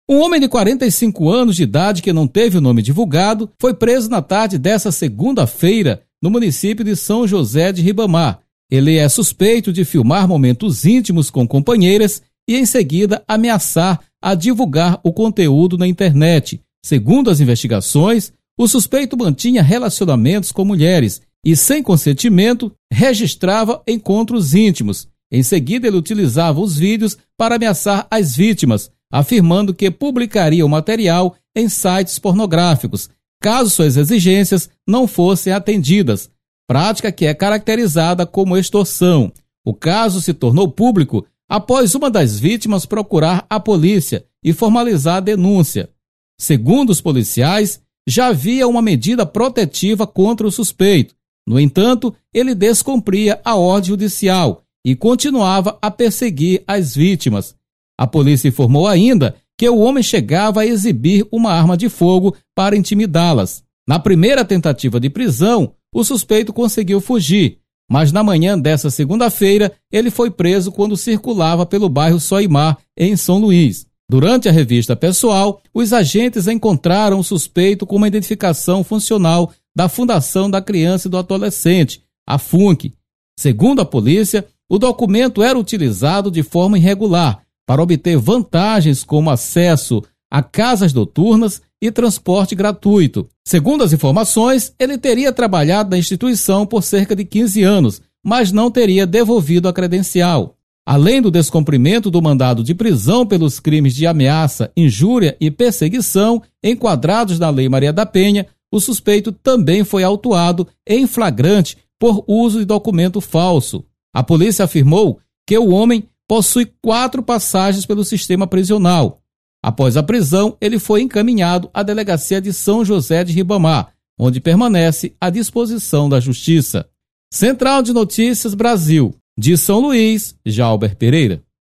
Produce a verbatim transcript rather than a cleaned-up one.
Um homem de quarenta e cinco anos de idade, que não teve o nome divulgado, foi preso na tarde desta segunda-feira no município de São José de Ribamar. Ele é suspeito de filmar momentos íntimos com companheiras e em seguida ameaçar a divulgar o conteúdo na internet. Segundo as investigações, o suspeito mantinha relacionamentos com mulheres e, sem consentimento, registrava encontros íntimos. Em seguida, ele utilizava os vídeos para ameaçar as vítimas, afirmando que publicaria o material em sites pornográficos, caso suas exigências não fossem atendidas, prática que é caracterizada como extorsão. O caso se tornou público após uma das vítimas procurar a polícia e formalizar a denúncia. Segundo os policiais, já havia uma medida protetiva contra o suspeito. No entanto, ele descumpria a ordem judicial e continuava a perseguir as vítimas. A polícia informou ainda que o homem chegava a exibir uma arma de fogo para intimidá-las. Na primeira tentativa de prisão, o suspeito conseguiu fugir, mas na manhã dessa segunda-feira ele foi preso quando circulava pelo bairro Soimar, em São Luís. Durante a revista pessoal, os agentes encontraram o suspeito com uma identificação funcional da Fundação da Criança e do Adolescente, a FUNC. Segundo a polícia, o documento era utilizado de forma irregular para obter vantagens como acesso a casas noturnas e transporte gratuito. Segundo as informações, ele teria trabalhado na instituição por cerca de quinze anos, mas não teria devolvido a credencial. Além do descumprimento do mandado de prisão pelos crimes de ameaça, injúria e perseguição enquadrados na Lei Maria da Penha, o suspeito também foi autuado em flagrante por uso de documento falso. A polícia afirmou que o homem possui quatro passagens pelo sistema prisional. Após a prisão, ele foi encaminhado à delegacia de São José de Ribamar, onde permanece à disposição da Justiça. Central de Notícias Brasil, de São Luís, Jalber Pereira.